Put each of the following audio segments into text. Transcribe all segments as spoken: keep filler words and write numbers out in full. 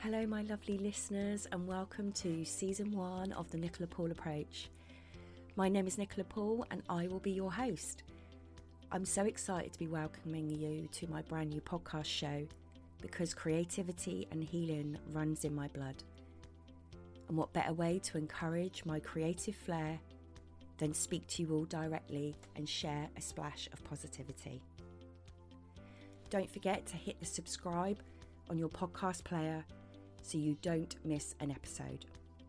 Hello, my lovely listeners, and welcome to season one of the Nicola Paul Approach. My name is Nicola Paul, and I will be your host. I'm so excited to be welcoming you to my brand new podcast show because creativity and healing runs in my blood. And what better way to encourage my creative flair than speak to you all directly and share a splash of positivity. Don't forget to hit the subscribe on your podcast player so you don't miss an episode.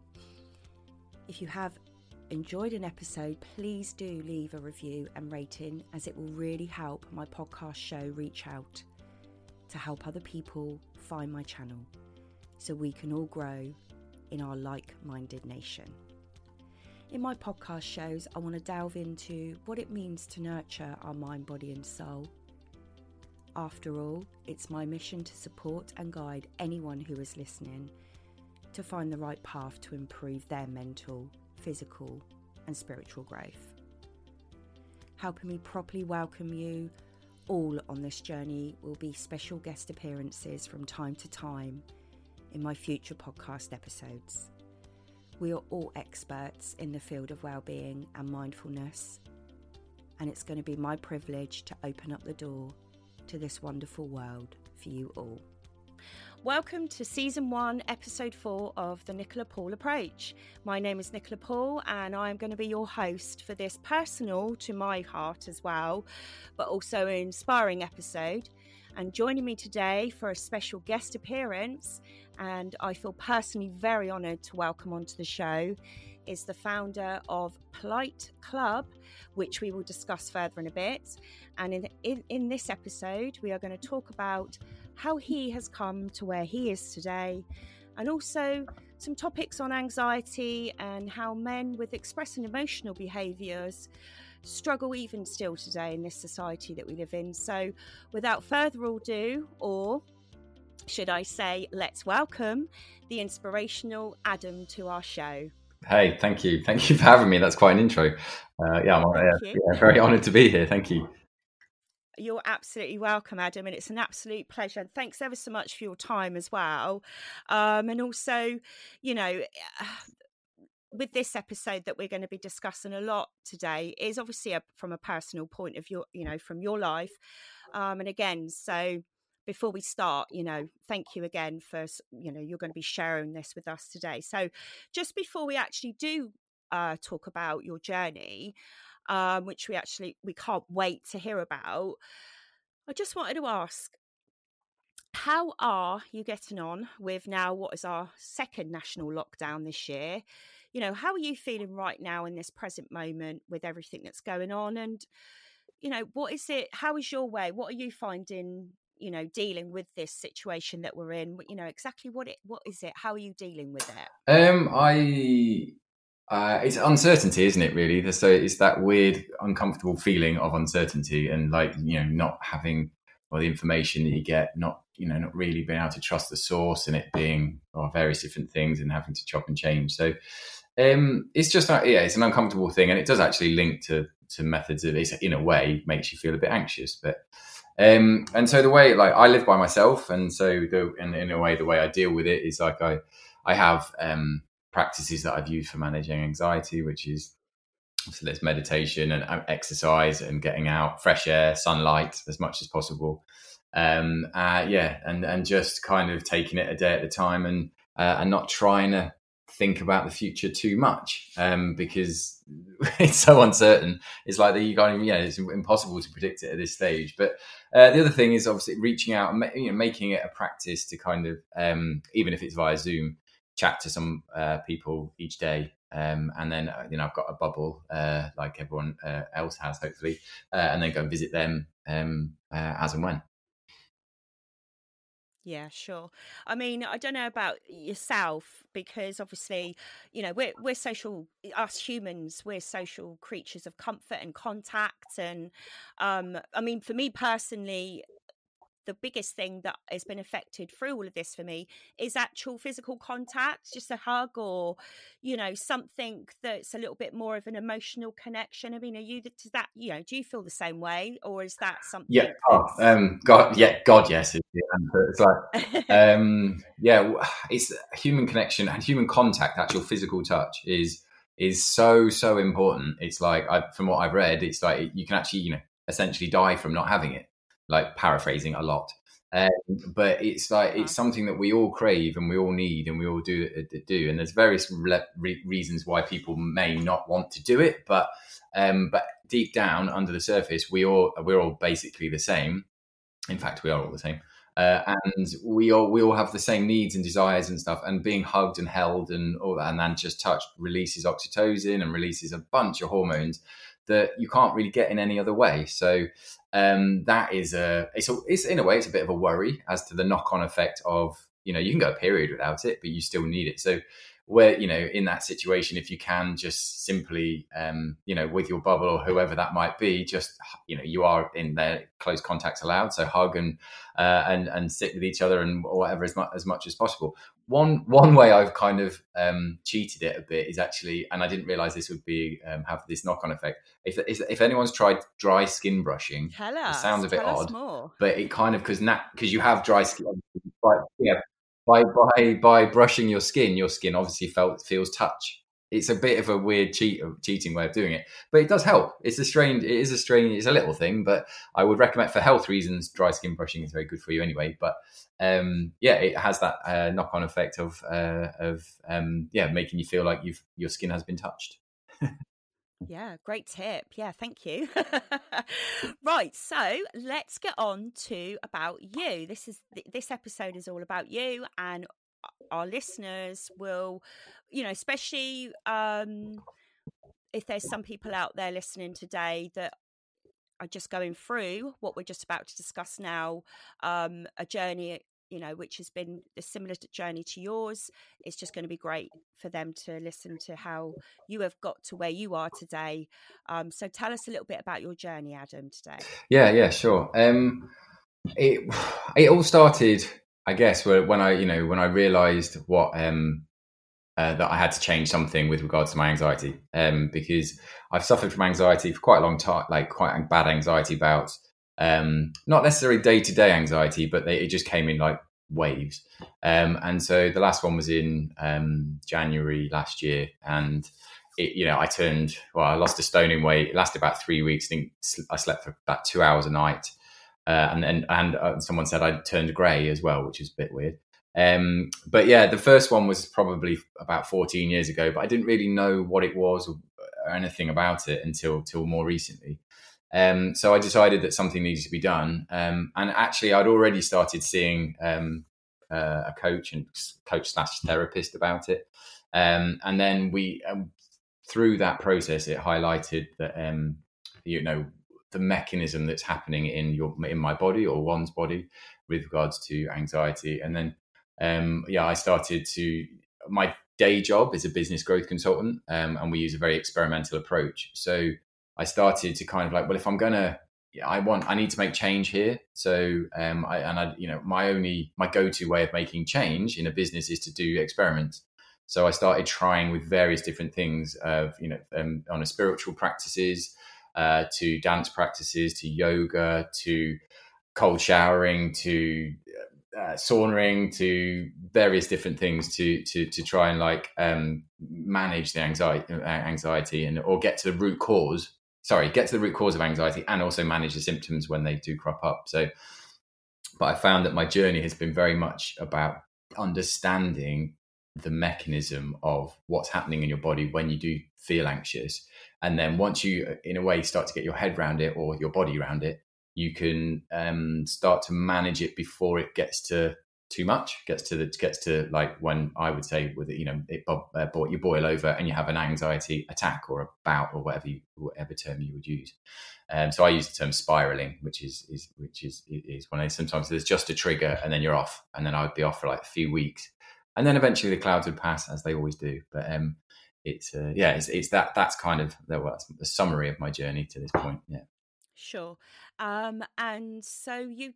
If you have enjoyed an episode, please do leave a review and rating, as it will really help my podcast show reach out to help other people find my channel so we can all grow in our like-minded nation. In my podcast shows, I want to delve into what it means to nurture our mind, body and soul. After all, it's my mission to support and guide anyone who is listening to find the right path to improve their mental, physical and spiritual growth. Helping me properly welcome you all on this journey will be special guest appearances from time to time in my future podcast episodes. We are all experts in the field of well-being and mindfulness, and it's going to be my privilege to open up the door to this wonderful world for you all. Welcome to season one, episode four of the Nicola Paul Approach. My name is Nicola Paul, and I'm going to be your host for this personal to my heart as well, but also an inspiring episode. And joining me today for a special guest appearance, and I feel personally very honoured to welcome onto the show, is the founder of Polite Club, which we will discuss further in a bit. And in, in, in this episode, we are going to talk about how he has come to where he is today, and also some topics on anxiety and how men with expressing emotional behaviours struggle even still today in this society that we live in. So without further ado, or should I say, let's welcome the inspirational Adam to our show. Hey, thank you. Thank you for having me. That's quite an intro. Uh, yeah, I'm uh, yeah, very honoured to be here. Thank you. You're absolutely welcome, Adam, and it's an absolute pleasure. And thanks ever so much for your time as well. Um, and also, you know, with this episode that we're going to be discussing a lot today is obviously a, from a personal point of view, you know, from your life. Um, and again, so before we start, you know, thank you again for, you know, you're going to be sharing this with us today. So just before we actually do uh, talk about your journey, um, which we actually, we can't wait to hear about, I just wanted to ask, how are you getting on with now what is our second national lockdown this year? You know, how are you feeling right now in this present moment with everything that's going on? And, you know, what is it, how is your way? What are you finding, you know, dealing with this situation that we're in? You know, exactly what it, what is it? How are you dealing with it? Um, I, uh, it's uncertainty, isn't it, really? So it's that weird, uncomfortable feeling of uncertainty and, like, you know, not having all the information that you get, not, you know, not really being able to trust the source, and it being oh, various different things and having to chop and change. So um, it's just, uh, yeah, it's an uncomfortable thing, and it does actually link to, to methods of, it's in a way makes you feel a bit anxious, but Um, and so the way, like, I live by myself, and so the, in, in a way, the way I deal with it is like I, I have um, practices that I've used for managing anxiety, which is, so there's meditation and exercise and getting out, fresh air, sunlight as much as possible. Um, uh, yeah, and and just kind of taking it a day at a time, and uh, and not trying to think about the future too much, um, because it's so uncertain. It's like that you can't even, yeah, it's impossible to predict it at this stage. But uh, the other thing is obviously reaching out and, you know, making it a practice to kind of, um, even if it's via Zoom, chat to some uh, people each day. Um, and then, uh, you know, I've got a bubble uh, like everyone uh, else has, hopefully, uh, and then go and visit them um, uh, as and when. Yeah, sure. I mean, I don't know about yourself, because obviously, you know, we're we're social, us humans, we're social creatures of comfort and contact. And um, I mean, for me personally, the biggest thing that has been affected through all of this for me is actual physical contact, just a hug, or, you know, something that's a little bit more of an emotional connection. I mean, are you, does that, you know, do you feel the same way, or is that something? Yeah. Oh, um, God, yeah, God, yes. It's, it's like, um, yeah, it's human connection and human contact, actual physical touch is, is so, so important. It's like, I, from what I've read, it's like you can actually, you know, essentially die from not having it, like paraphrasing a lot. Um, but it's like, it's something that we all crave and we all need and we all do do. And there's various re- reasons why people may not want to do it, but um, but deep down under the surface, we all we're all basically the same. In fact, we are all the same. Uh, and we all we all have the same needs and desires and stuff. And being hugged and held and all that, and then just touched releases oxytocin and releases a bunch of hormones that you can't really get in any other way. So um, that is a it's, a it's in a way it's a bit of a worry as to the knock-on effect of, you know, you can go a period without it, but you still need it. So where, you know, in that situation, if you can just simply, um, you know, with your bubble or whoever that might be, just, you know, you are in there, close contacts allowed. So hug and, uh, and, and sit with each other and whatever as much, as much as possible. One, one way I've kind of, um, cheated it a bit is actually, and I didn't realize this would be, um, have this knock-on effect. If, if, if anyone's tried dry skin brushing, tell us, it sounds a bit tell odd, us more. But it kind of, cause nat, cause you have dry skin, but yeah. By by by brushing your skin, your skin obviously felt feels touch. It's a bit of a weird cheat cheating way of doing it, but it does help. It's a strange, it is a strange, it's a little thing, but I would recommend for health reasons. Dry skin brushing is very good for you anyway. But um, yeah, it has that uh, knock-on effect of uh, of um, yeah, making you feel like you've your skin has been touched. Yeah, great tip. Yeah, thank you. Right, so let's get on to about you. This is this episode is all about you, and our listeners will, you know, especially um, if there's some people out there listening today that are just going through what we're just about to discuss now, um, a journey, you know, which has been a similar journey to yours. It's just going to be great for them to listen to how you have got to where you are today. Um, so tell us a little bit about your journey, Adam, today. Yeah, yeah, sure. Um, it it all started, I guess, when I, you know, when I realised what um, uh, that I had to change something with regards to my anxiety, um, because I've suffered from anxiety for quite a long time, like quite bad anxiety bouts. Um, not necessarily day-to-day anxiety, but they, it just came in like waves. Um, and so the last one was in um, January last year. And, it, you know, I turned, well, I lost a stone in weight. It lasted about three weeks. I think I slept for about two hours a night. Uh, and and, and uh, someone said I turned grey as well, which is a bit weird. Um, but yeah, the first one was probably about fourteen years ago, but I didn't really know what it was or, or anything about it until, until more recently. Um, so I decided that something needed to be done. Um, and actually, I'd already started seeing um, uh, a coach and coach slash therapist about it. Um, and then we, um, through that process, it highlighted that, um, you know, the mechanism that's happening in your in my body or one's body with regards to anxiety. And then, um, yeah, I started to, my day job is a business growth consultant, um, and we use a very experimental approach. So I started to kind of like, well, if I'm going to, yeah, I want, I need to make change here. So, um, I, and I, you know, my only, my go-to way of making change in a business is to do experiments. So I started trying with various different things of, you know, um, on a spiritual practices, uh, to dance practices, to yoga, to cold showering, to uh, saunaing, to various different things to to to try and like um, manage the anxiety, anxiety, and or get to the root cause. Sorry, get to the root cause of anxiety, and also manage the symptoms when they do crop up. So, but I found that my journey has been very much about understanding the mechanism of what's happening in your body when you do feel anxious. And then once you, in a way, start to get your head around it or your body around it, you can um, start to manage it before it gets to too much, gets to the, gets to like when I would say with it, you know, it uh, you boil over and you have an anxiety attack or a bout or whatever you, whatever term you would use. Um, so I use the term spiraling, which is, is which is is when I, sometimes there's just a trigger and then you're off, and then I would be off for like a few weeks, and then eventually the clouds would pass, as they always do. But um, it's uh, yeah, it's, it's that that's kind of the, well, that's the summary of my journey to this point. Yeah. Sure. Um, and so you just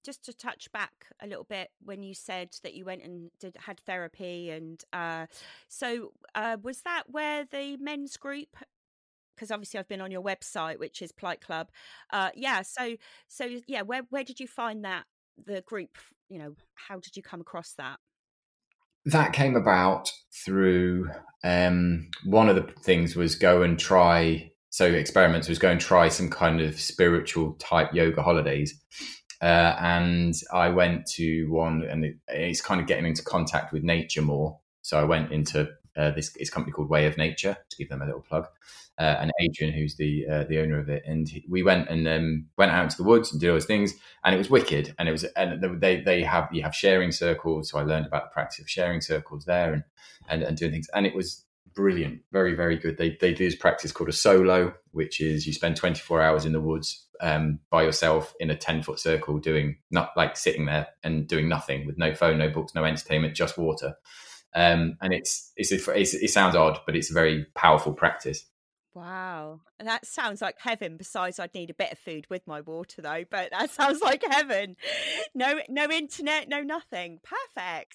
just to touch back a little bit when you said that you went and did had therapy, and uh, so uh, was that where the men's group? Because obviously I've been on your website, which is Polite Club. Uh, yeah, so so yeah, where where did you find that the group? You know, how did you come across that? That came about through um, one of the things was go and try. So experiments was go and try some kind of spiritual type yoga holidays. Uh, and I went to one, and it, it's kind of getting into contact with nature more. So I went into uh, this, this company called Way of Nature, to give them a little plug. Uh, and Adrian, who's the uh, the owner of it, and we went and um, went out into the woods and did all those things, and it was wicked. And it was, and they they have you have sharing circles, so I learned about the practice of sharing circles there, and and, and doing things, and it was brilliant, very very good. They they do this practice called a solo, which is you spend twenty-four hours in the woods um, by yourself in a ten foot circle, doing not like sitting there and doing nothing with no phone, no books, no entertainment, just water. Um, and it's, it's it's it sounds odd, but it's a very powerful practice. Wow, that sounds like heaven. Besides, I'd need a bit of food with my water though, but that sounds like heaven. No, no internet, no nothing. Perfect.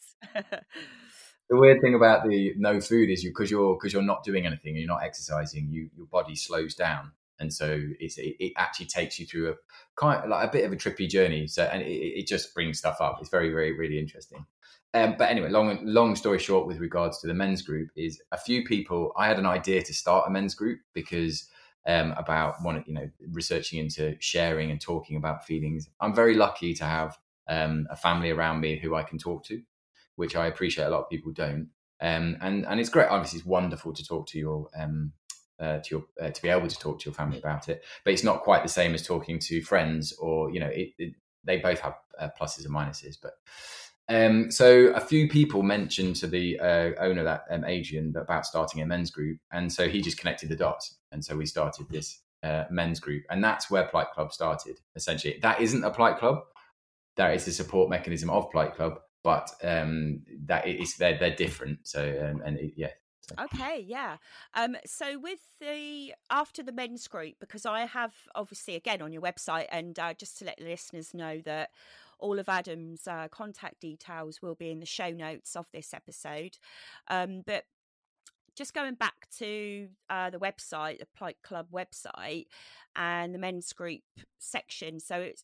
The weird thing about the no food is you because you're because you're not doing anything, you're not exercising, you your body slows down, and so it's, it, it actually takes you through a kind of like a bit of a trippy journey. So and it, it just brings stuff up. It's very very really interesting. Um, but anyway, long long story short, with regards to the men's group, is a few people. I had an idea to start a men's group because um, about one, you know, researching into sharing and talking about feelings. I'm very lucky to have um, a family around me who I can talk to, which I appreciate a lot of people don't. Um, and and it's great. Obviously, it's wonderful to talk to your um, uh, to your uh, to be able to talk to your family about it. But it's not quite the same as talking to friends, or you know, it, it, they both have uh, pluses and minuses, but. Um, so a few people mentioned to the uh, owner, that um, Adrian, about starting a men's group, and so he just connected the dots, and so we started this uh, men's group, and that's where Polite Club started. Essentially, that isn't a Polite Club; that is the support mechanism of Polite Club, but um, that is they're they're different. So um, and it, yeah. So. Okay, yeah. Um, so with the after the men's group, because I have obviously again on your website, and uh, just to let the listeners know that. All of Adam's uh, contact details will be in the show notes of this episode. Um, but just going back to uh, the website, the Polite Club website, and the men's group section. So it's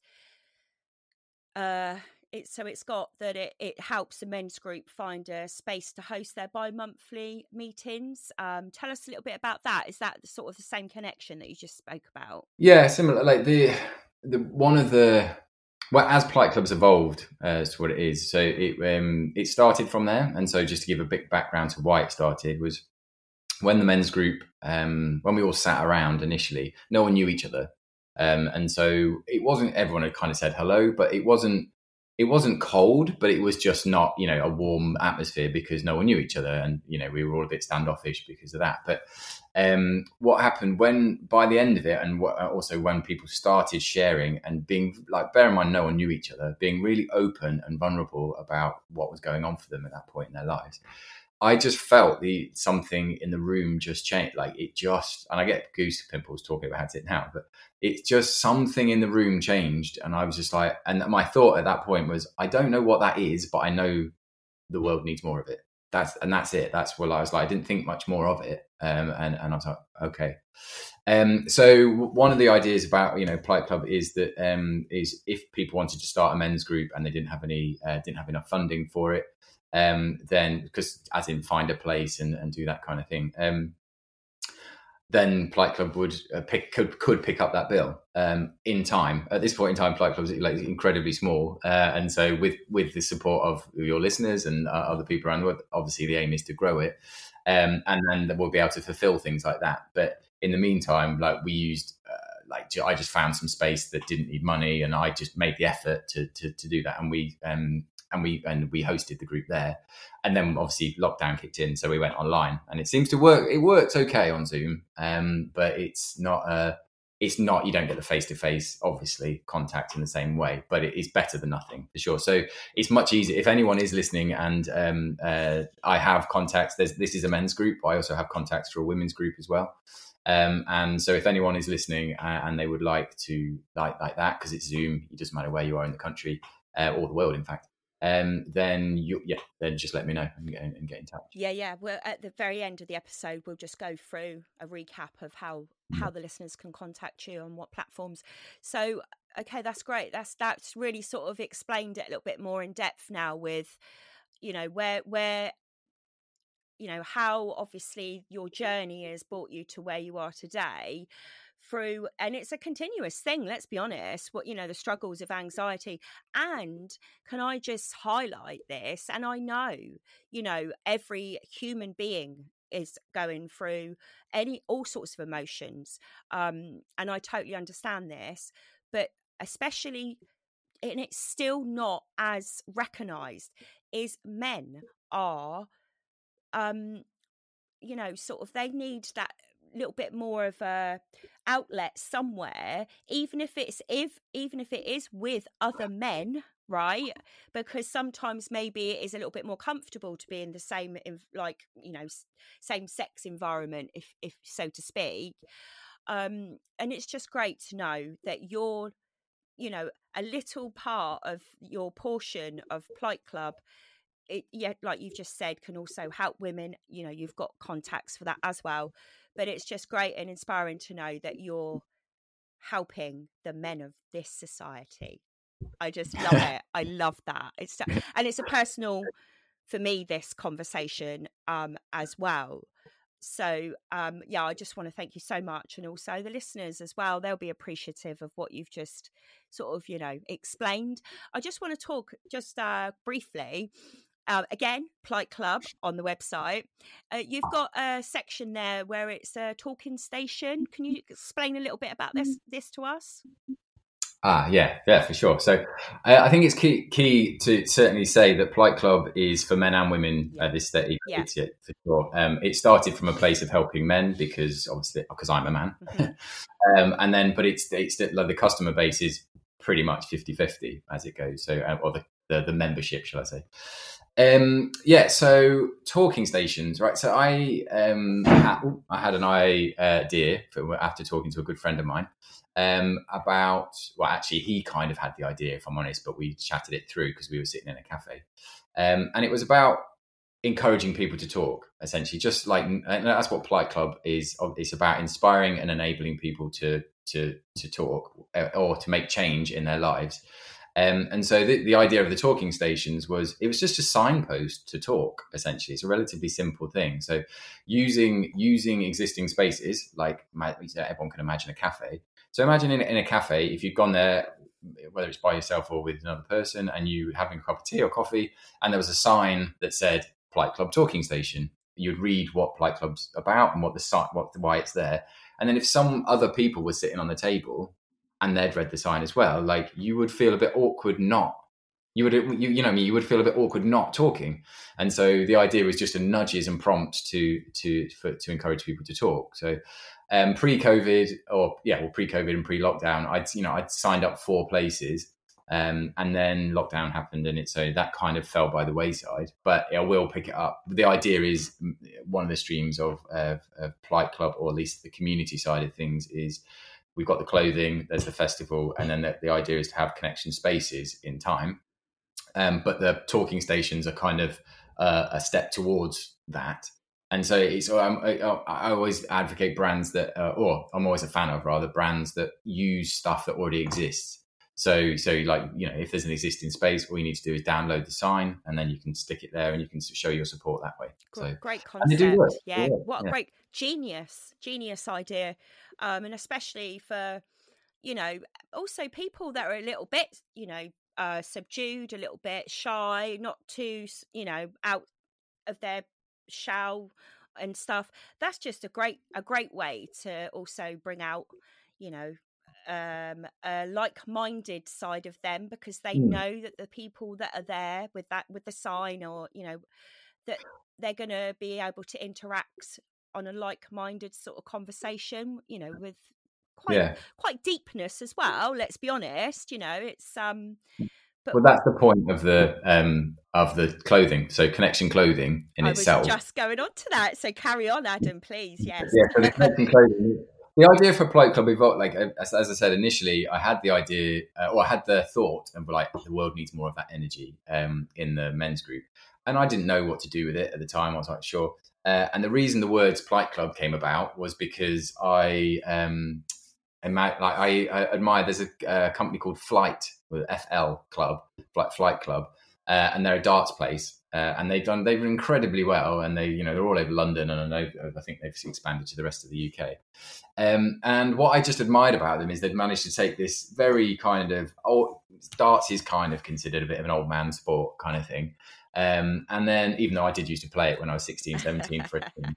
uh, it's so it's got that it, it helps the men's group find a space to host their bi-monthly meetings. Um, tell us a little bit about that. Is that sort of the same connection that you just spoke about? Yeah, similar. Like the the one of the. Well, as Polite Club's evolved uh, to what it is, so it um, it started from there. And so just to give a bit background to why it started was when the men's group, um, when we all sat around initially, no one knew each other. Um, and so it wasn't, everyone had kind of said hello, but it wasn't, it wasn't cold, but it was just not, you know, a warm atmosphere because no one knew each other. And, you know, we were all a bit standoffish because of that. But um, what happened when, by the end of it, and what, also when people started sharing and being like, bear in mind, no one knew each other, being really open and vulnerable about what was going on for them at that point in their lives. I just felt the something in the room just changed. Like it just, and I get goose pimples talking about it now, but it's just something in the room changed. And I was just like, and my thought at that point was, I don't know what that is, but I know the world needs more of it. That's, and that's it. That's what I was like. I didn't think much more of it. Um, and, and I was like, okay. Um, so one of the ideas about, you know, Polite Club is that, um, is if people wanted to start a men's group and they didn't have any, uh, didn't have enough funding for it, um, then because as in find a place and, and do that kind of thing, um, then Polite Club would uh, pick could could pick up that bill um, in time. At this point in time, Polite Club is like incredibly small, uh, and so with with the support of your listeners and uh, other people around the world, obviously the aim is to grow it, um, and then we'll be able to fulfill things like that. But in the meantime, like we used. Uh, Like I just found some space that didn't need money, and I just made the effort to to, to do that. And we um and we and we hosted the group there, and then obviously lockdown kicked in, so we went online, and it seems to work. It works okay on Zoom, um, but it's not uh it's not you don't get the face to face obviously contact in the same way, but it is better than nothing for sure. So it's much easier if anyone is listening, and um uh I have contacts. There's this is a men's group. I also have contacts for a women's group as well. Um, and so if anyone is listening uh, and they would like to like like that, because it's Zoom, it doesn't matter where you are in the country uh, or the world, in fact, um, then you yeah, then just let me know and get, and get in touch. Yeah, yeah. Well, at the very end of the episode, we'll just go through a recap of how how the listeners can contact you on what platforms. So, okay, that's great. That's that's really sort of explained it a little bit more in depth now with, you know, where where you know, how obviously your journey has brought you to where you are today through, and it's a continuous thing, let's be honest, what, you know, the struggles of anxiety. And can I just highlight this? And I know, you know, every human being is going through any, all sorts of emotions. Um, and I totally understand this, but especially, and it's still not as recognized, is men are, um you know, sort of, they need that little bit more of a outlet somewhere, even if it's if even if it is with other men, right? Because sometimes maybe it is a little bit more comfortable to be in the same, like, you know, same sex environment, if if so to speak. Um and it's just great to know that you're, you know, a little part of your portion of Plight Club. It, yeah, like you've just said, can also help women. You know, you've got contacts for that as well. But it's just great and inspiring to know that you're helping the men of this society. I just love it. I love that. It's and it's a personal, for me, this conversation um as well. So um yeah, I just want to thank you so much, and also the listeners as well. They'll be appreciative of what you've just sort of, you know, explained. I just want to talk just uh briefly. Uh, again, Plight Club on the website. Uh, you've got a section there where it's a talking station. Can you explain a little bit about this this to us? Ah, yeah, yeah, for sure. So I, I think it's key key to certainly say that Plight Club is for men and women Yeah. at this stage. Yeah. It's, yeah, for sure. Um, it started from a place of helping men because obviously because I'm a man, Mm-hmm. um, and then but it's it's like the customer base is pretty much fifty-fifty as it goes. So uh, or the, the the membership, shall I say? Um, yeah, so talking stations, right? So I um, had, I had an idea for, after talking to a good friend of mine um, about, well, actually, he kind of had the idea, if I'm honest, but we chatted it through because we were sitting in a cafe. Um, and it was about encouraging people to talk, essentially, just like, and that's what Plight Club is. It's about inspiring and enabling people to to to talk or to make change in their lives. Um, and so the, the idea of the talking stations was, it was just a signpost to talk, essentially. It's a relatively simple thing. So using using existing spaces, like everyone can imagine a cafe. So imagine in, in a cafe, if you've gone there, whether it's by yourself or with another person, and you having a cup of tea or coffee, and there was a sign that said Plight Club Talking Station, you'd read what Plight Club's about and what the what why it's there. And then if some other people were sitting on the table and they'd read the sign as well, like, you would feel a bit awkward not. You would, you, you know, I mean, you would feel a bit awkward not talking. And so the idea was just to nudges and prompts to to for, to encourage people to talk. So um, pre-COVID, or yeah, well, pre-COVID and pre-lockdown, I'd you know I'd signed up four places, um, and then lockdown happened, and it so that kind of fell by the wayside. But I will pick it up. The idea is, one of the streams of, of, of Plight Club, or at least the community side of things, is we've got the clothing, there's the festival, and then the, the idea is to have connection spaces in time. Um, but the talking stations are kind of uh, a step towards that. And so it's, um, I, I always advocate brands that, uh, or I'm always a fan of rather, brands that use stuff that already exists. So, so like, you know, if there's an existing space, all you need to do is download the sign, and then you can stick it there, and you can show your support that way. Great, so great concept. Yeah. yeah, What a yeah. great genius, genius idea. Um, and especially for, you know, also people that are a little bit, you know, uh, subdued, a little bit shy, not too, you know, out of their shell and stuff. That's just a great, a great way to also bring out, you know, um a like-minded side of them, because they Mm. know that the people that are there with that, with the sign, or, you know, that they're going to be able to interact on a like-minded sort of conversation, you know, with quite Yeah. quite deepness as well, let's be honest. You know, it's um But well, that's the point of the um, of the clothing. So Connection Clothing in I itself. was just going on to that. So carry on, Adam, please. Yes. Yeah. So the Connection Clothing. The idea for Polite Club evolved. Like as, as I said initially, I had the idea, uh, or I had the thought, and like the world needs more of that energy um, in the men's group, and I didn't know what to do with it at the time. I was like, sure. Uh, and the reason the words Polite Club came about was because I. Um, Like I, I admire. There's a, a company called Flight, with F L Club, Flight Flight Club, uh, and they're a darts place, uh, and they've done they've done incredibly well, and they you know they're all over London, and I know I think they've expanded to the rest of the U K. Um, and what I just admired about them is they've managed to take this very kind of old darts is kind of considered a bit of an old man sport kind of thing. Um, and then, even though I did used to play it when I was sixteen, seventeen for a team,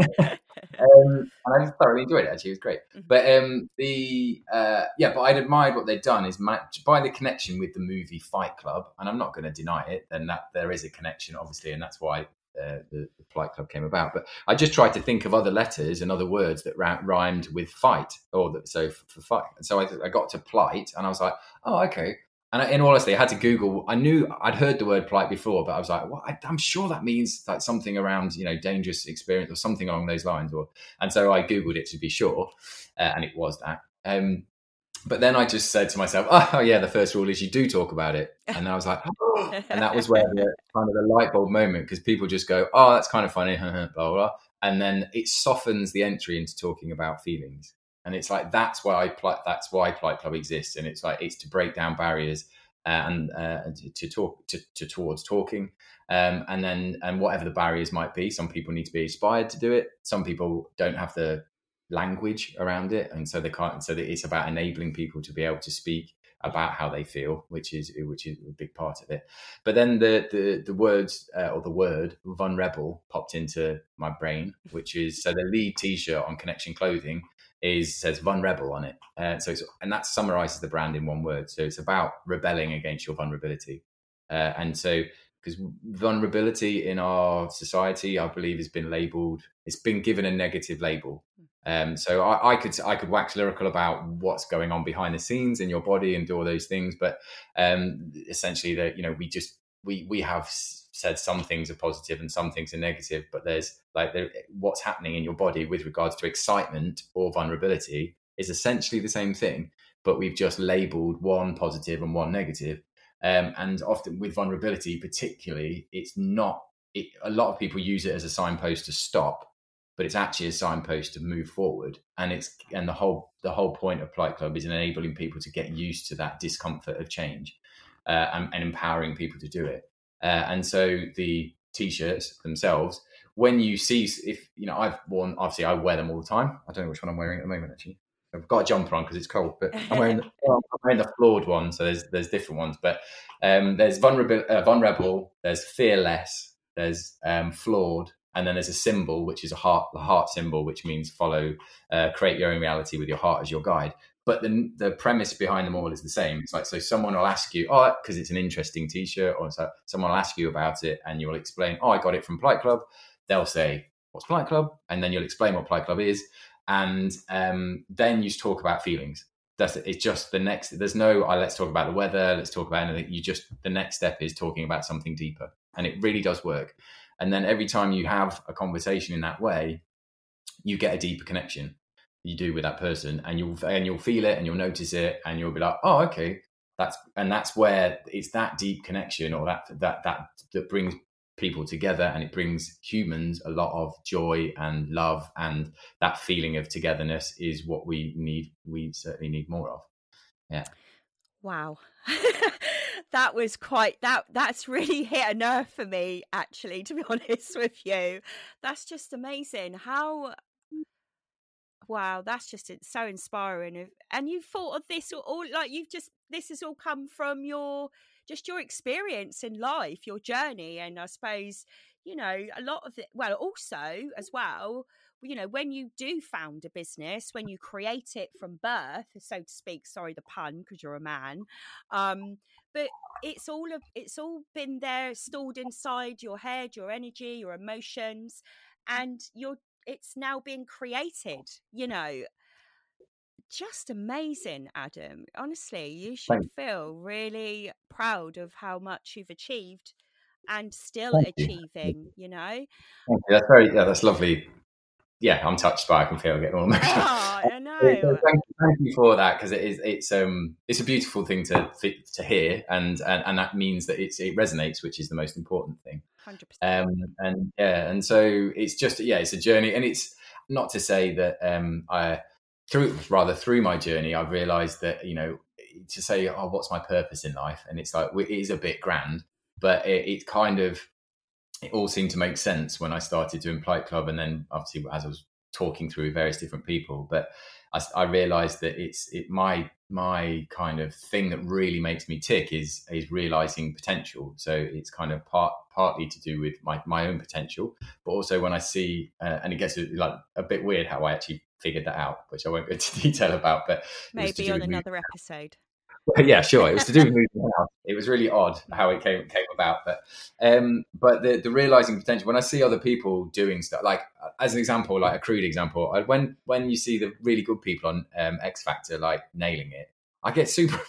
um, and I just thoroughly enjoyed it. Actually, it was great. But um, the uh, yeah, but I'd admired what they'd done is match by the connection with the movie Fight Club, and I'm not going to deny it. And that there is a connection, obviously, and that's why uh, the, the Polite Club came about. But I just tried to think of other letters and other words that ra- rhymed with fight, or that, so for, for fight. And so I, I got to polite, and I was like, oh, okay. And in all honesty, I had to Google. I knew I'd heard the word polite before, but I was like, "Well, I, I'm sure that means like something around, you know, dangerous experience or something along those lines." Or, and so I Googled it to be sure, uh, and it was that. Um, but then I just said to myself, "Oh, yeah, the first rule is you do talk about it." And then I was like, oh. And that was where the kind of the light bulb moment, because people just go, "Oh, that's kind of funny," blah, blah blah, and then it softens the entry into talking about feelings. And it's like that's why I pl- that's why Polite Club exists, and it's like it's to break down barriers uh, and uh, to, to talk to, to towards talking, um, and then and whatever the barriers might be. Some people need to be inspired to do it. Some people don't have the language around it, and so they can't. So that it's about enabling people to be able to speak about how they feel, which is which is a big part of it. But then the the the words uh, or the word vulnerable popped into my brain, which is so the lead T-shirt on Connection Clothing is says vulnerable on it, uh, so it's, and that summarizes the brand in one word. So it's about rebelling against your vulnerability, uh, and so because vulnerability in our society, I believe, has been labelled, it's been given a negative label. Um, so I, I could I could wax lyrical about what's going on behind the scenes in your body and do all those things, but um, essentially that you know we just we we have said some things are positive and some things are negative, but there's like there, what's happening in your body with regards to excitement or vulnerability is essentially the same thing, but we've just labeled one positive and one negative. Um, and often with vulnerability, particularly, it's not. It, a lot of people use it as a signpost to stop, but it's actually a signpost to move forward. And it's and the whole the whole point of Polite Club is enabling people to get used to that discomfort of change, uh, and, and empowering people to do it. Uh, and so the T-shirts themselves, when you see, if you know, I've worn, obviously I wear them all the time. I don't know which one I'm wearing at the moment, actually. I've got a jumper on because it's cold, but I'm wearing, I'm wearing the flawed one. So there's there's different ones, but um, there's vulnerable, uh, vulnerable, there's fearless, there's um, flawed, and then there's a symbol, which is a heart, the heart symbol, which means follow, uh, create your own reality with your heart as your guide. But the the premise behind them all is the same. It's like, so someone will ask you, oh, because it's an interesting T-shirt, or so someone will ask you about it, and you'll explain, oh, I got it from Polite Club. They'll say, what's Polite Club? And then you'll explain what Polite Club is, and um, then you talk about feelings. That's it's just the next. There's no, oh, let's talk about the weather. Let's talk about anything. You just the next step is talking about something deeper, and it really does work. And then every time you have a conversation in that way, you get a deeper connection. You do with that person, and you'll and you'll feel it, and you'll notice it, and you'll be like, oh, okay, that's and that's where it's that deep connection, or that that that that brings people together, and it brings humans a lot of joy and love, and that feeling of togetherness is what we need. We certainly need more of. Yeah. Wow. That was quite that that's really hit a nerve for me, actually, to be honest with you. That's just amazing. How wow, that's just so inspiring. And you've thought of this all, like you've just this has all come from your just your experience in life, your journey. And I suppose, you know, a lot of it, well, also as well, you know, when you do found a business, when you create it from birth, so to speak, sorry, the pun, because you're a man, um, but it's all of it's all been there, stored inside your head, your energy, your emotions, and you're it's now being created, you know. just amazing, Adam. Honestly, you should Thank, feel really proud of how much you've achieved and still thank you. achieving, you know? Thank you. That's very, yeah, that's lovely. Yeah, I'm touched by. I can feel getting all emotional. Oh, I know. So thank, you, thank you for that, because it is it's um it's a beautiful thing to to hear, and and, and that means that it's it resonates, which is the most important thing. one hundred percent. Um and yeah, and so it's just yeah, it's a journey, and it's not to say that um I through rather through my journey I've realised that, you know, to say, oh, what's my purpose in life, and it's like it is a bit grand, but it, it kind of it all seemed to make sense when I started doing Plight Club, and then obviously as I was talking through various different people. But I, I realised that it's it my my kind of thing that really makes me tick is is realising potential. So it's kind of part partly to do with my, my own potential, but also when I see uh, and it gets like a bit weird how I actually figured that out, which I won't go into detail about. But maybe on another episode. Yeah, sure. It was to do with moving house. It was really odd how it came came about, but um, but the the realizing potential. When I see other people doing stuff, like as an example, like a crude example, I, when when you see the really good people on um, X Factor like nailing it, I get super,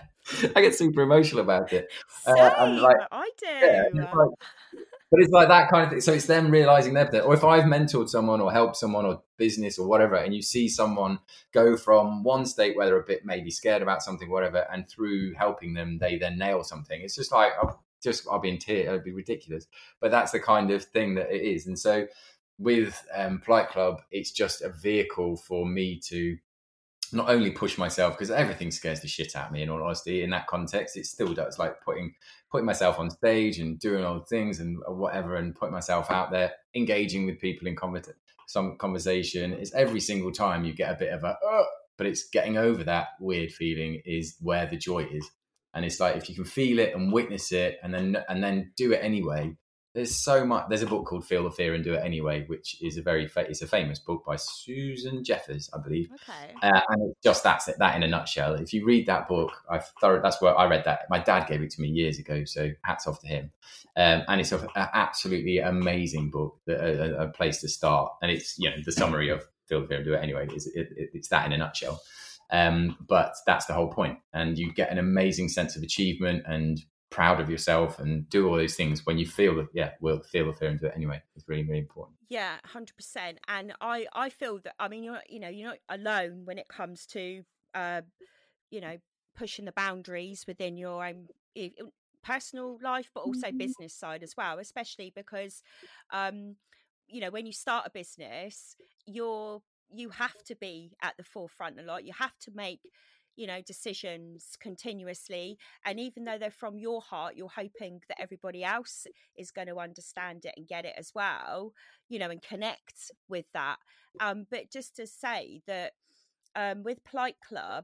I get super emotional about it. Same, uh, and like, I do. Yeah, it's like, but it's like that kind of thing. So it's them realizing their potential. Or if I've mentored someone or helped someone or business or whatever, and you see someone go from one state where they're a bit maybe scared about something, whatever, and through helping them, they then nail something. It's just like, I'll just, I'll be in tears. It'd be ridiculous. But that's the kind of thing that it is. And so with um, Plight Club, it's just a vehicle for me to not only push myself, because everything scares the shit out of me, in all honesty. In that context, it still does, like putting putting myself on stage and doing all the things and whatever, and putting myself out there, engaging with people in conver- some conversation. Is every single time you get a bit of a uh, but it's getting over that weird feeling is where the joy is. And it's like, if you can feel it and witness it and then and then do it anyway, there's so much. There's a book called Feel the Fear and Do It Anyway, which is a very fa- it's a famous book by Susan Jeffers, I believe. Okay. Uh, and it's just that's it, that in a nutshell. If you read that book, I've thorough. That's where I read that. My dad gave it to me years ago, so hats off to him. Um, and it's an absolutely amazing book, a, a place to start. And it's, you know, the summary of Feel the Fear and Do It Anyway. Is it, it, it's that in a nutshell. Um, but that's the whole point, and you get an amazing sense of achievement and proud of yourself and do all those things when you feel that, yeah, we'll feel the fear and do it anyway. It's really, really important. Yeah, one hundred percent. And I, I feel that, I mean, you're, you know, you're not alone when it comes to, uh, you know, pushing the boundaries within your own personal life, but also business side as well, especially because, um, you know, when you start a business, you're, you have to be at the forefront a lot. You have to make, you know, decisions continuously. And even though they're from your heart, you're hoping that everybody else is going to understand it and get it as well, you know, and connect with that. Um, but just to say that um, with Plight Club,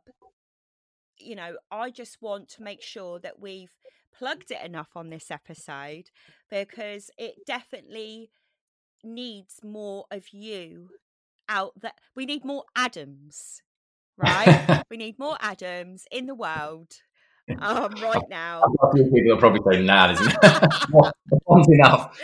you know, I just want to make sure that we've plugged it enough on this episode, because it definitely needs more of you out there. We need more Adams. Right, we need more Adams in the world um, right now. A few people are probably saying, "Nah, isn't it? enough."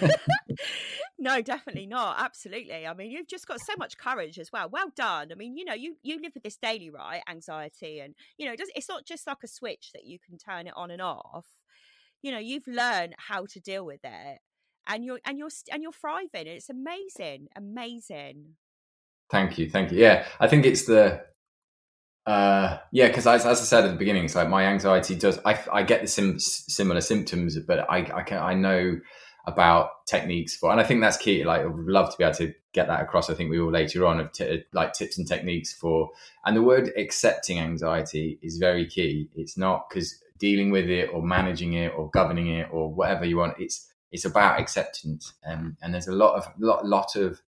No, definitely not. Absolutely. I mean, you've just got so much courage as well. Well done. I mean, you know, you you live with this daily, right? Anxiety, and you know, it does, it's not just like a switch that you can turn it on and off. You know, you've learned how to deal with it, and you're and you're and you're thriving. It's amazing, amazing. Thank you, thank you. Yeah, I think it's the. Uh, yeah, because as, as I said at the beginning, it's like my anxiety does. I, I get the sim, similar symptoms, but I I, can, I know about techniques for, and I think that's key. Like, I would love to be able to get that across. I think we will later on of t- like tips and techniques for. And the word accepting anxiety is very key. It's not because dealing with it or managing it or governing it or whatever you want. It's it's about acceptance, and and there's a lot of lot lot of.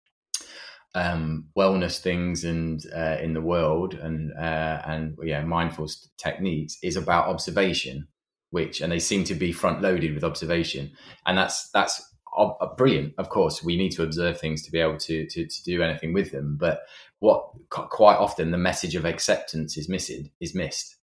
Um, wellness things and uh, in the world and uh, and yeah, mindful techniques is about observation, which and they seem to be front loaded with observation, and that's that's ob- brilliant. Of course, we need to observe things to be able to, to to do anything with them. But what quite often the message of acceptance is missing is missed.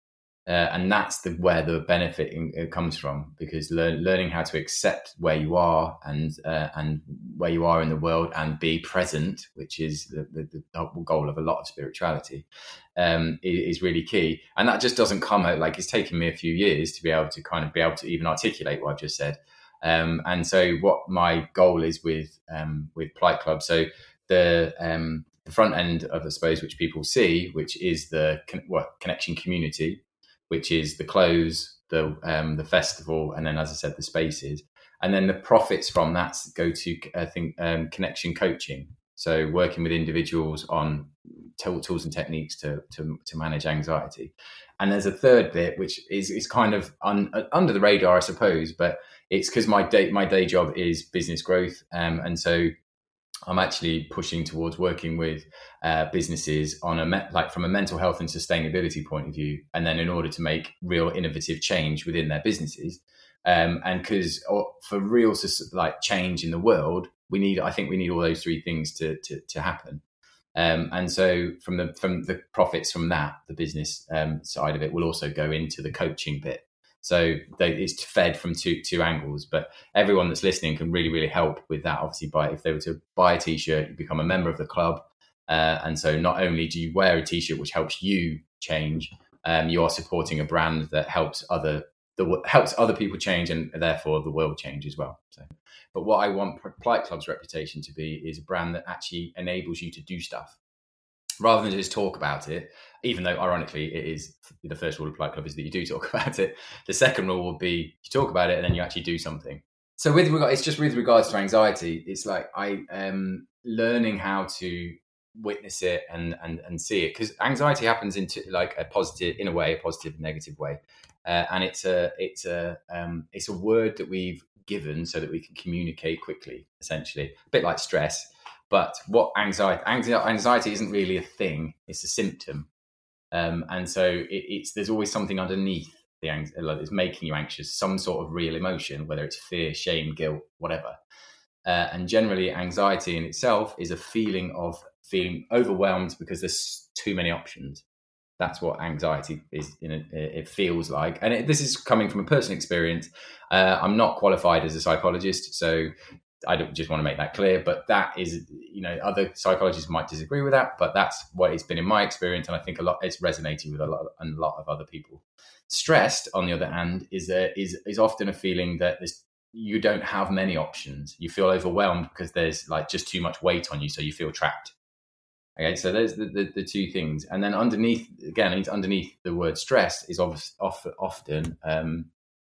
Uh, and that's the where the benefit in, it comes from, because learn, learning how to accept where you are and uh, and where you are in the world and be present, which is the, the, the goal of a lot of spirituality, um, is, is really key. And that just doesn't come out, like, it's taken me a few years to be able to kind of be able to even articulate what I've just said. Um, and so what my goal is with um, with Polite Club, so the um, the front end of, I suppose, which people see, which is the con- what, connection community, which is the clothes, the um, the festival, and then, as I said, the spaces. And then the profits from that go to, I think, um, connection coaching. So working with individuals on tools and techniques to, to, to manage anxiety. And there's a third bit, which is, is kind of un, under the radar, I suppose, but it's because my day, my day job is business growth. Um, and so I'm actually pushing towards working with uh, businesses on a me- like from a mental health and sustainability point of view, and then in order to make real innovative change within their businesses, um, and because for real like change in the world, we need I think we need all those three things to to, to happen. Um, and so from the from the profits from that, the business um, side of it will also go into the coaching bit. So they, it's fed from two two angles, but everyone that's listening can really, really help with that. Obviously, by if they were to buy a T-shirt, you become a member of the club, uh, and so not only do you wear a T-shirt which helps you change, um, you are supporting a brand that helps other the helps other people change, and therefore the world change as well. So, but what I want Polite Club's reputation to be is a brand that actually enables you to do stuff, rather than just talk about it, even though ironically it is the first rule of Polite Club is that you do talk about it. The second rule will be you talk about it and then you actually do something. So with regard, it's just with regards to anxiety, it's like I am learning how to witness it and and, and see it, because anxiety happens into like a positive, in a way, a positive and negative way. Uh, and it's a it's a um, it's a word that we've given so that we can communicate quickly, essentially, a bit like stress. But what anxiety, anxiety isn't really a thing; it's a symptom, um, and so it, it's there's always something underneath the anxiety that's making you anxious, some sort of real emotion, whether it's fear, shame, guilt, whatever. Uh, and generally, anxiety in itself is a feeling of feeling overwhelmed because there's too many options. That's what anxiety is. You know, it feels like, and it, this is coming from a personal experience. Uh, I'm not qualified as a psychologist, so I don't just want to make that clear, but that is, you know, other psychologists might disagree with that, but that's what it's been in my experience. And I think a lot, it's resonated with a lot, and a lot of other people. Stressed, on the other hand, is a, is, is often a feeling that there's, you don't have many options. You feel overwhelmed because there's like just too much weight on you. So you feel trapped. Okay. So there's the, the, the two things. And then underneath, again, underneath the word stress is often, often um,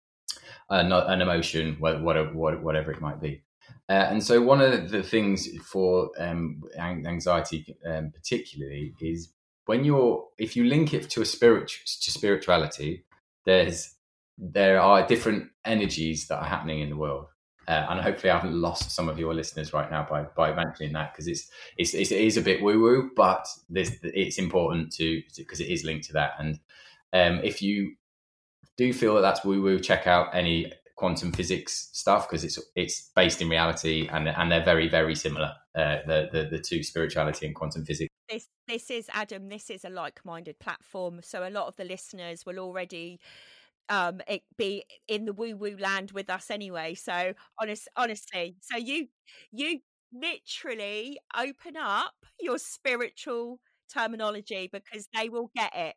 an, an emotion, whatever, whatever it might be. Uh, and so one of the things for um, anxiety um, particularly is when you're, if you link it to a spirit, to spirituality, there's, there are different energies that are happening in the world. Uh, and hopefully I haven't lost some of your listeners right now by, by mentioning that, because it's, it's, it's, it is a bit woo woo, but this, it's important to, because it is linked to that. And um, if you do feel that that's woo woo, check out any quantum physics stuff, because it's it's based in reality, and and they're very, very similar, uh, the, the the two, spirituality and quantum physics. This this is Adam. This is a like-minded platform, so a lot of the listeners will already um it be in the woo woo land with us anyway. So honest, honestly, so you you literally open up your spiritual terminology because they will get it.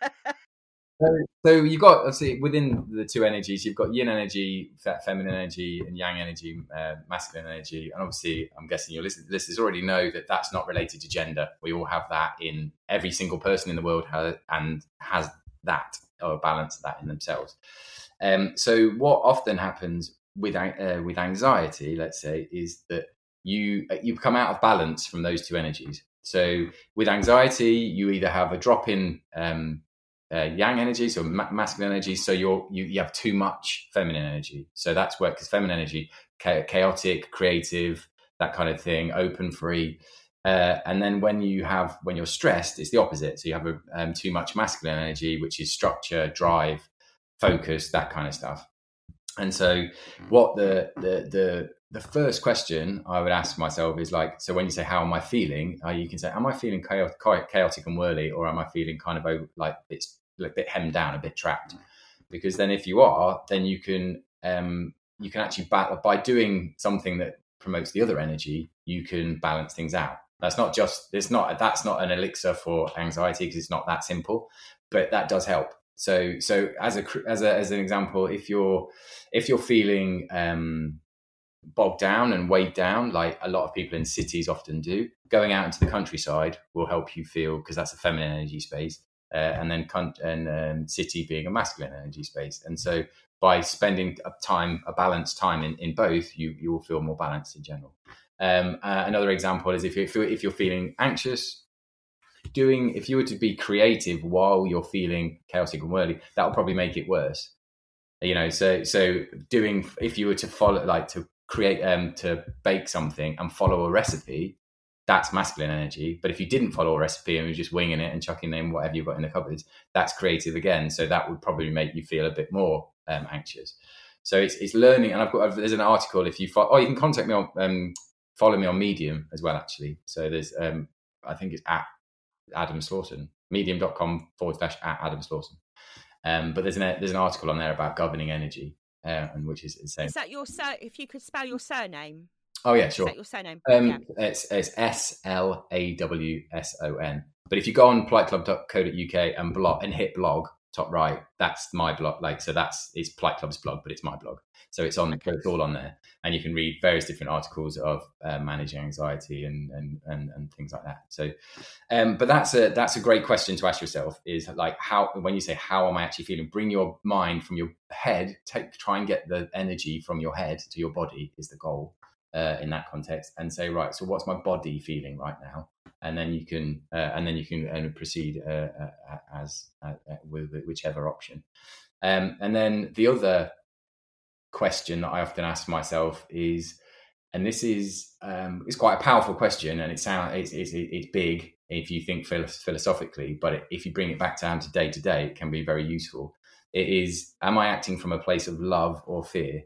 So, so you've got, obviously, within the two energies, you've got yin energy, feminine energy, and yang energy, uh, masculine energy. And obviously, I'm guessing your listeners already know that that's not related to gender. We all have that in every single person in the world, has, and has that, or a balance of that in themselves. Um, so what often happens with uh, with anxiety, let's say, is that you you come out of balance from those two energies. So with anxiety, you either have a drop in um, Uh, yang energy, so ma- masculine energy, so you're you, you have too much feminine energy. So that's where, because feminine energy, cha- chaotic, creative, that kind of thing, open, free. Uh, and then when you have when you're stressed, it's the opposite. So you have a, um, too much masculine energy, which is structure, drive, focus, that kind of stuff. And so what the the the the first question I would ask myself is like, so when you say, how am I feeling? Uh, you can say, am I feeling chaotic, chaotic and whirly, or am I feeling kind of over, like it's a bit hemmed down, a bit trapped. Because then if you are, then you can um, you can actually battle by doing something that promotes the other energy. You can balance things out. That's not just it's not that's not an elixir for anxiety, because it's not that simple, but that does help. So so as a as a as an example, if you're if you're feeling um, bogged down and weighed down, like a lot of people in cities often do, going out into the countryside will help you feel, because that's a feminine energy space. Uh, and then and um, city being a masculine energy space. And so by spending a time, a balanced time in, in both, you you will feel more balanced in general. Um, uh, another example is if you if you're feeling anxious, doing if you were to be creative while you're feeling chaotic and whirly, that will probably make it worse. You know, so so doing if you were to follow like to create um to bake something and follow a recipe, that's masculine energy. But if you didn't follow a recipe and you're just winging it and chucking in whatever you've got in the cupboards, that's creative again. So that would probably make you feel a bit more um, anxious. So it's it's learning. And I've got there's an article if you follow, oh you can contact me on um, follow me on Medium as well actually. So there's um I think it's at Adam Slaughton, medium.com forward slash at Adam Slaughton. Um, but there's an there's an article on there about governing energy, uh, and which is insane. Is that your sur- if you could spell your surname? Oh yeah, sure. Is that your surname? Um, yeah. It's it's S L A W S O N. But if you go on polite club dot co dot U K and blog and hit blog top right, that's my blog. Like so, that's it's Polite Club's blog, but it's my blog. So it's on. Okay. It's all on there, and you can read various different articles of uh, managing anxiety and, and and and things like that. So, um, but that's a that's a great question to ask yourself. Is like how when you say how am I actually feeling? Bring your mind from your head. Take try and get the energy from your head to your body is the goal. Uh, in that context, and say, right, so what's my body feeling right now? And then you can, uh, and then you can uh, proceed uh, uh, as uh, with whichever option. Um, and then the other question that I often ask myself is, and this is um, it's quite a powerful question, and it sounds it's, it's it's big if you think philosophically, but if you bring it back down to day to day, it can be very useful. It is, am I acting from a place of love or fear?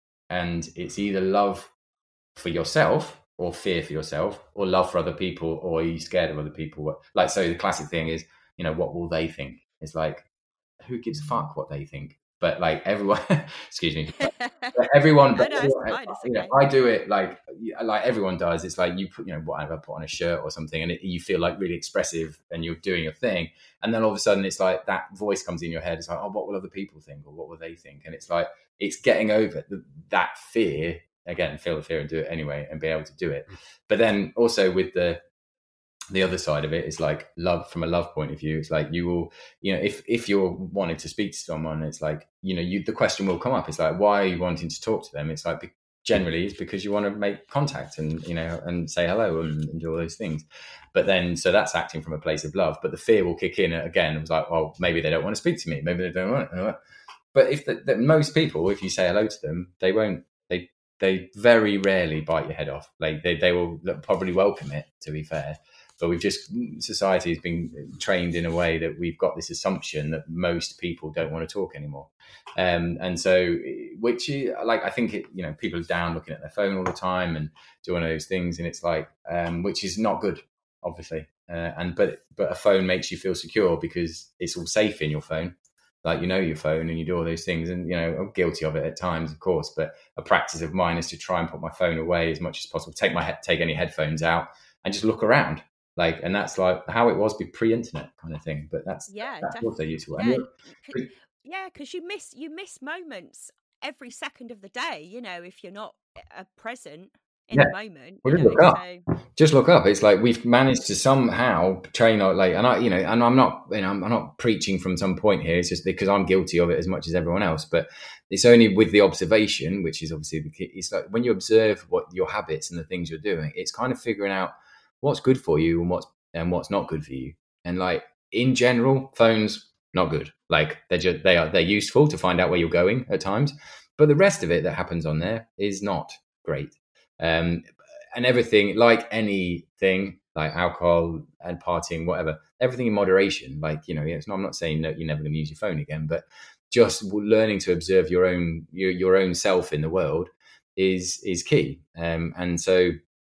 And it's either love for yourself or fear for yourself, or love for other people, or are you scared of other people? Like, so the classic thing is, you know, what will they think? It's like, who gives a fuck what they think? But like everyone, excuse me, but everyone, but no, no, everyone, fine, you know, I do it like, like everyone does. It's like you put, you know, whatever, put on a shirt or something, and it, you feel like really expressive, and you're doing your thing, and then all of a sudden, it's like that voice comes in your head. It's like, oh, what will other people think, or what will they think? And it's like it's getting over the, that fear. Again, feel the fear and do it anyway, and be able to do it. But then also with the the other side of it is like love from a love point of view. It's like you will, you know, if if you're wanting to speak to someone, it's like, you know, you the question will come up. It's like, why are you wanting to talk to them? It's like generally it's because you want to make contact and, you know, and say hello and, and do all those things. But then so that's acting from a place of love. But the fear will kick in again. It was like, well, maybe they don't want to speak to me. Maybe they don't want to. But if the, the, most people, if you say hello to them, they won't. They They very rarely bite your head off. Like they, they will probably welcome it, to be fair. But we've just, society has been trained in a way that we've got this assumption that most people don't want to talk anymore. Um, and so, which is like, I think it, you know, people are down looking at their phone all the time and doing those things. And it's like, um, which is not good, obviously. Uh, and, but, but a phone makes you feel secure because it's all safe in your phone. Like, you know, your phone and you do all those things, and, you know, I'm guilty of it at times, of course, but a practice of mine is to try and put my phone away as much as possible, take my, take any headphones out and just look around. Like, and that's like how it was pre-internet kind of thing. But that's, yeah, that's definitely. also useful. Yeah, and yeah, because you miss, you miss moments every second of the day, you know, if you're not uh, present in yeah. the moment. Well, just, know, look up. So... just look up. It's like we've managed to somehow train our, like, and I, you know, and I'm not, you know, I'm not preaching from some point here. It's just because I'm guilty of it as much as everyone else. But it's only with the observation, which is obviously the key. It's like when you observe what your habits and the things you're doing, it's kind of figuring out what's good for you and what's and what's not good for you. And like in general, phones not good. Like they're just they are they're useful to find out where you're going at times, but the rest of it that happens on there is not great. Um, and everything, like anything, like alcohol and partying, whatever, everything in moderation. Like, you know, it's not, I'm not saying that you're never going to use your phone again, but just learning to observe your own your, your own self in the world is is key. Um, and so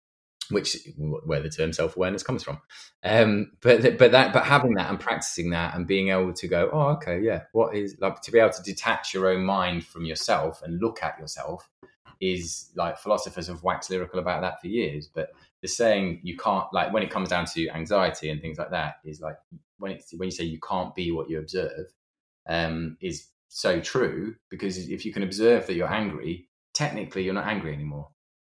which where the term self-awareness comes from. Um, but but that but having that and practicing that and being able to go, oh, okay, yeah, what is like to be able to detach your own mind from yourself and look at yourself is like philosophers have waxed lyrical about that for years. But the saying you can't, like when it comes down to anxiety and things like that, is like when it's when you say you can't be what you observe, um, is so true, because if you can observe that you're angry, technically you're not angry anymore.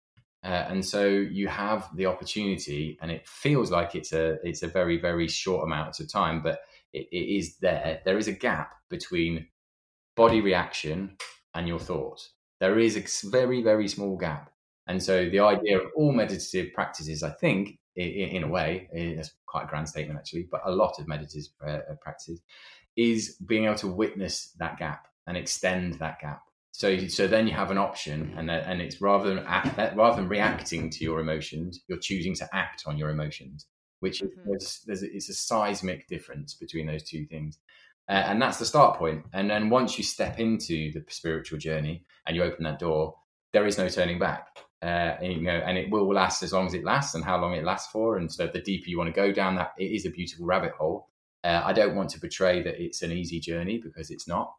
Uh, and so you have the opportunity, and it feels like it's a it's a very, very short amount of time, but it, it is there. There is a gap between body reaction and your thoughts. There is a very, very small gap. And so the idea of all meditative practices, I think, in, in a way, it's quite a grand statement actually, but a lot of meditative uh, practices is being able to witness that gap and extend that gap. So, so then you have an option, and and it's rather than act, rather than reacting to your emotions, you're choosing to act on your emotions, which mm-hmm. is there's, there's it's a seismic difference between those two things, uh, and that's the start point. And then once you step into the spiritual journey and you open that door, there is no turning back. Uh, and, you know, and it will last as long as it lasts, and how long it lasts for. And so, the deeper you want to go down that, it is a beautiful rabbit hole. Uh, I don't want to portray that it's an easy journey, because it's not.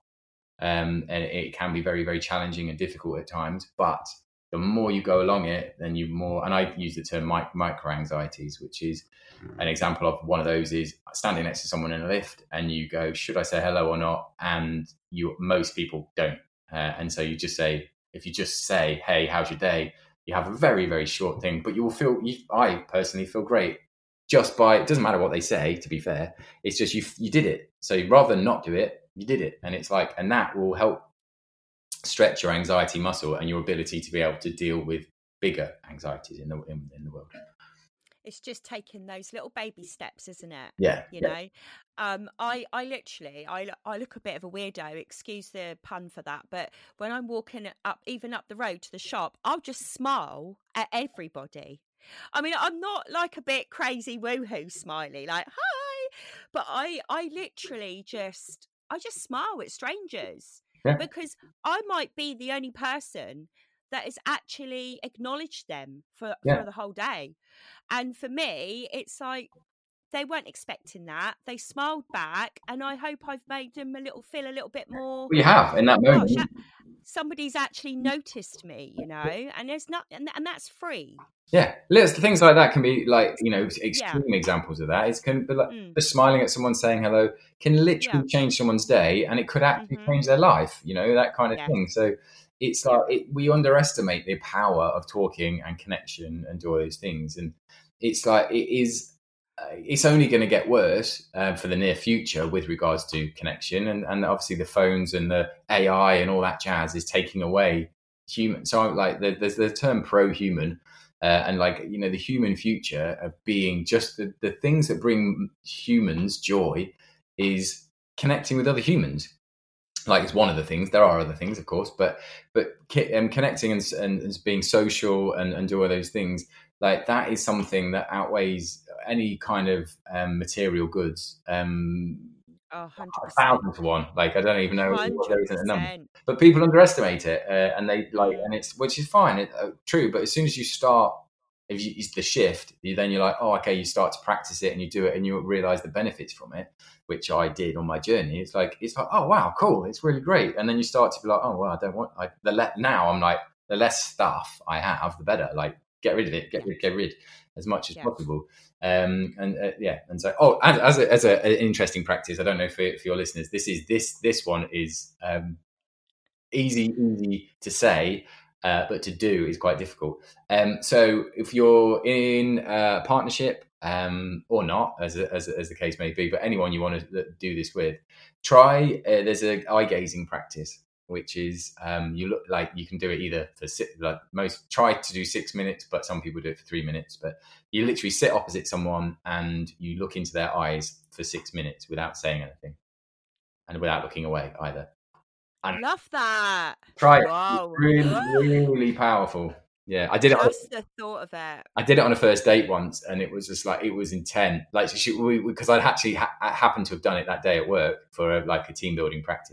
Um, and it can be very, very challenging and difficult at times. But the more you go along it, then you more, and I use the term micro anxieties, which is an example of one of those is standing next to someone in a lift and you go, should I say hello or not? And you, most people don't. Uh, and so you just say, if you just say, hey, how's your day? You have a very, very short thing, but you will feel, you, I personally feel great just by, it doesn't matter what they say, to be fair. It's just you, you did it. So rather than not do it, you did it. And it's like, and that will help stretch your anxiety muscle and your ability to be able to deal with bigger anxieties in the in, in the world. It's just taking those little baby steps, isn't it? Yeah. You yeah. know, um, I, I literally, I, I look a bit of a weirdo, excuse the pun for that. But when I'm walking up, even up the road to the shop, I'll just smile at everybody. I mean, I'm not like a bit crazy woohoo smiley, like, hi, but I, I literally just, I just smile at strangers yeah. because I might be the only person that has actually acknowledged them for, yeah. for the whole day. And for me, it's like they weren't expecting that. They smiled back, and I hope I've made them a little feel a little bit more. Well, you have in that oh, moment. Gosh, somebody's actually noticed me, you know, and there's not, and, and that's free. Yeah, things like that can be like, you know, extreme yeah. examples of that. It's can be like mm. just smiling at someone, saying hello, can literally yeah. change someone's day, and it could actually mm-hmm. change their life. You know, that kind of yeah. thing. So it's like it, we underestimate the power of talking and connection and do all those things, and it's like it is. Uh, it's only going to get worse uh, for the near future with regards to connection, and and obviously the phones and the A I and all that jazz is taking away human. So I'm like the, there's the term pro-human. Uh, and like, you know, the human future of being just the, the things that bring humans joy is connecting with other humans. Like it's one of the things. There are other things, of course, but but um, connecting and, and, and being social and, and do all those things, like that is something that outweighs any kind of um, material goods. Um, Oh, a thousand to one. Like I don't even know what there isn't a number, but people underestimate it, uh, and they like, and it's which is fine, it, uh, true. But as soon as you start, if you it's the shift, you, then you're like, oh, okay, you start to practice it and you do it, and you realize the benefits from it, which I did on my journey. It's like it's like, oh wow, cool, it's really great, and then you start to be like, oh well, I don't want like the le- now I'm like the less stuff I have, the better. Like get rid of it, get rid, get rid as much as yeah. possible. Um, and uh, yeah, and so oh, as, as, a, as a, an interesting practice, I don't know for, for your listeners, this is this this one is um, easy easy to say, uh, but to do is quite difficult. Um, so if you're in a partnership um, or not, as a, as as the case may be, but anyone you want to do this with, try. Uh, there's a eye gazing practice, which is um, you look like you can do it either for six, like most try to do six minutes, but some people do it for three minutes. But you literally sit opposite someone and you look into their eyes for six minutes without saying anything and without looking away either. I love that. Try it. Whoa. Really, really powerful. Yeah, I did it. Just on, the thought of it. I did it on a first date once, and it was just like it was intense. Like because I actually ha- happened to have done it that day at work for a, like a team building practice.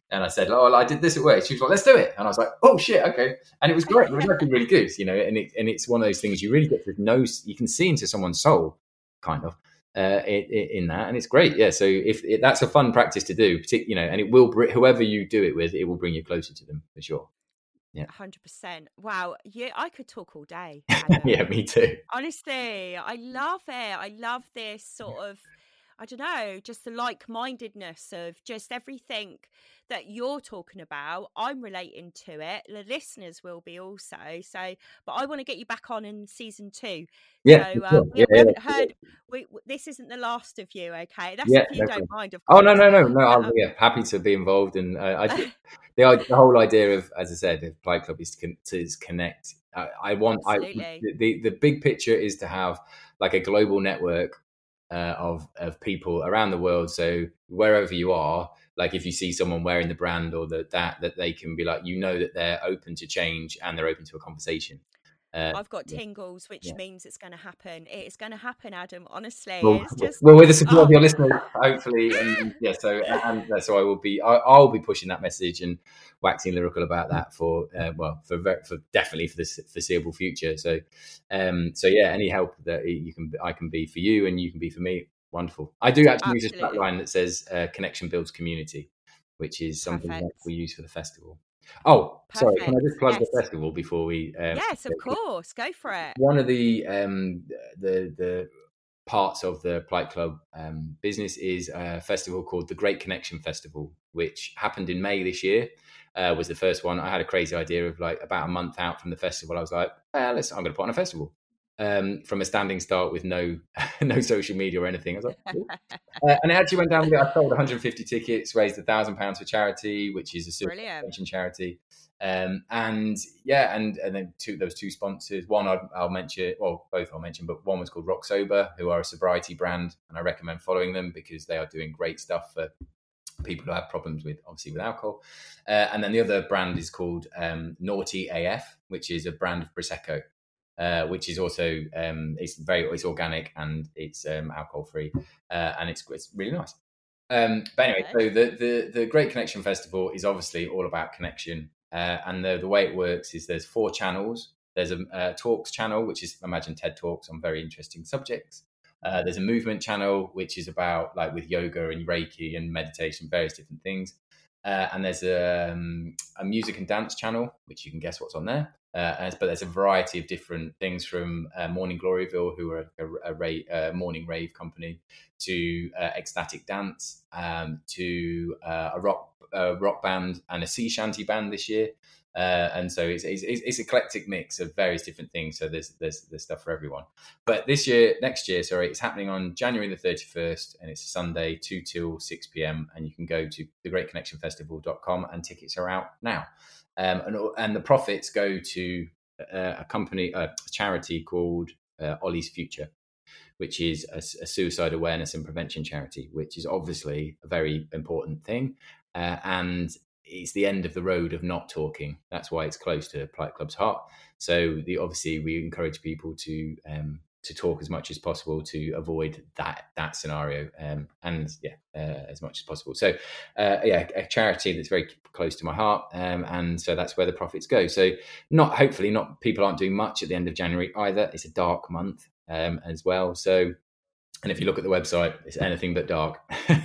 And I said, oh, well, I did this at work. She was like, let's do it. And I was like, oh shit, okay. And it was great. It was actually really good, you know. And it, and it's one of those things you really get to know. You can see into someone's soul, kind of, uh, in, in that, and it's great. Yeah. So if, if that's a fun practice to do, you know, and it will bring whoever you do it with, it will bring you closer to them for sure. Yeah, one hundred percent. Wow, yeah, I could talk all day. Yeah, me too. Honestly, I love it. I love this sort of, I don't know, just the like-mindedness of just everything that you're talking about. I'm relating to it. The listeners will be also. So, but I want to get you back on in season two. Yeah, so, um, sure. we, yeah, we yeah, haven't heard. We, this isn't the last of you, okay? That's yeah, if you no don't problem. mind, of course. Oh no, no, no, no. But, I'm um, yeah, happy to be involved. And uh, I think the, the whole idea of, as I said, of Plight Club is to, con- to is connect. I, I want. Absolutely. I the the big picture is to have like a global network uh, of of people around the world. So wherever you are, like if you see someone wearing the brand or the, that that they can be like, you know, that they're open to change and they're open to a conversation. Uh, I've got yeah. tingles, which Yeah. means it's going to happen. It is going to happen, Adam. Honestly, Well, it's just well, with the support oh. of your listeners, hopefully, and yeah. So, and so I will be. I, I'll be pushing that message and waxing lyrical about that for, uh, well, for for definitely for the foreseeable future. So, um, so yeah, any help that you can, I can be for you, and you can be for me. Wonderful. I do actually Absolutely. use a line that says uh, "Connection builds community," which is something Perfect. that we use for the festival. Oh, Perfect. sorry. Can I just plug yes. the festival before we? Um, yes, of course. Go for it. One of the um, the the parts of the Plight Club um, business is a festival called the Great Connection Festival, which happened in May this year. Uh, was the first one. I had a crazy idea of like about a month out from the festival. I was like, eh, let's. I'm going to put on a festival. Um, from a standing start with no no social media or anything. I was like, cool. uh, and it actually went down. I sold one hundred fifty tickets, raised a thousand pounds for charity, which is a suicide prevention charity. Um, and yeah, and and then two, there was two sponsors. One I'll, I'll mention, well, both I'll mention, but one was called Rock Sober, who are a sobriety brand, and I recommend following them because they are doing great stuff for people who have problems with, obviously, with alcohol. Uh, and then the other brand is called um, Naughty A F, which is a brand of Prosecco. Uh, which is also um, it's very it's organic and it's um, alcohol free uh, and it's it's really nice. Um, but anyway, so the, the the Great Connection Festival is obviously all about connection, uh, and the the way it works is there's four channels. There's a, a talks channel, which is imagine TED Talks on very interesting subjects. Uh, there's a movement channel, which is about like with yoga and Reiki and meditation, various different things. Uh, and there's a, um, a music and dance channel, which you can guess what's on there. Uh, and, but there's a variety of different things from uh, Morning Gloryville, who are a, a, a, a morning rave company, to uh, Ecstatic Dance, um, to uh, a rock a rock band and a sea shanty band this year. Uh, and so it's, it's it's eclectic mix of various different things. So there's there's there's stuff for everyone. But this year, next year, sorry, it's happening on January the thirty-first, and it's a Sunday, two till six p.m. And you can go to the great connection festival dot com, and tickets are out now. Um, and and the profits go to uh, a company, a charity called uh, Ollie's Future, which is a, a suicide awareness and prevention charity, which is obviously a very important thing. Uh, and it's the end of the road of not talking. That's why it's close to Plight Club's heart. So the, obviously we encourage people to um, to talk as much as possible to avoid that that scenario, um, and yeah, uh, as much as possible. So uh, yeah, a charity that's very close to my heart, um, and so that's where the profits go. So not hopefully not people aren't doing much at the end of January either. It's a dark month um, as well. So and if you look at the website, it's anything but dark.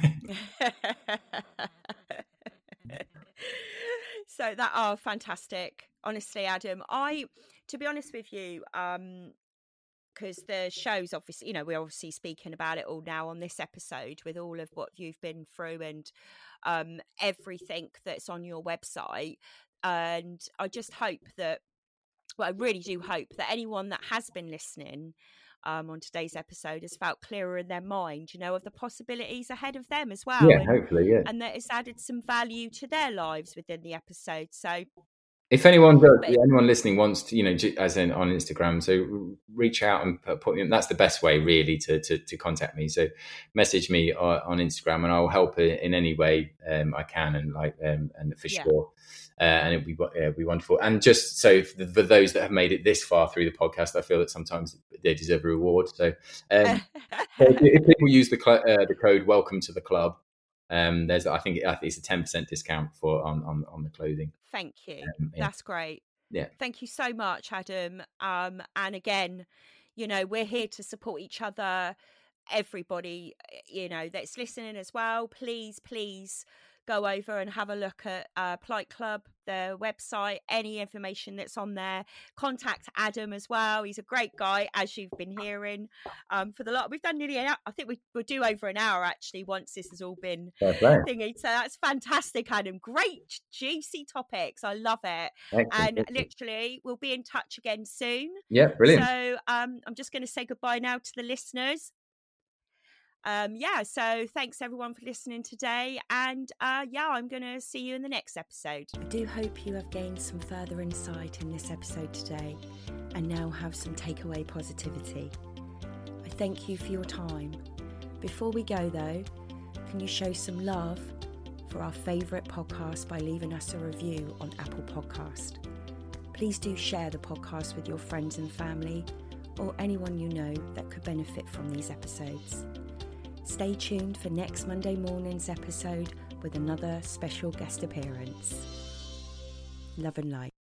So that are oh, fantastic. Honestly, Adam, I, to be honest with you, um, because the show's obviously, you know, we're obviously speaking about it all now on this episode with all of what you've been through and um, everything that's on your website. And I just hope that, well, I really do hope that anyone that has been listening Um, on today's episode has felt clearer in their mind, you know, of the possibilities ahead of them as well. Yeah, and, hopefully, yeah. And that it's added some value to their lives within the episode. So if anyone does, but, anyone listening wants to, you know, as in on Instagram, so reach out and put me in. That's the best way really to, to, to contact me. So message me on, on Instagram and I'll help in any way um, I can. And like, um, and for yeah. sure. Uh, and it'd be, uh, it'd be wonderful. And just so for, for those that have made it this far through the podcast, I feel that sometimes they deserve a reward. So, um, so if people use the cl- uh, the code "Welcome to the Club," Um, there's, I think, I think it's a ten percent discount for on, on on the clothing. Thank you. Um, yeah. That's great. Yeah. Thank you so much, Adam. Um, and again, you know, we're here to support each other. Everybody, you know, that's listening as well. Please, please go over and have a look at uh, Polite Club, their website, any information that's on there. Contact Adam as well. He's a great guy, as you've been hearing. Um, for the lot, we've done nearly an hour. I think we, we'll do over an hour actually once this has all been thingy. So that's fantastic, Adam. Great, juicy topics. I love it. Excellent. And literally, we'll be in touch again soon. Yeah, brilliant. So um, I'm just going to say goodbye now to the listeners. Um, yeah, so thanks everyone for listening today, and uh, yeah, I'm going to see you in the next episode. I do hope you have gained some further insight in this episode today and now have some takeaway positivity. I thank you for your time. Before we go though, can you show some love for our favourite podcast by leaving us a review on Apple Podcast? Please do share the podcast with your friends and family or anyone you know that could benefit from these episodes. Stay tuned for next Monday morning's episode with another special guest appearance. Love and light.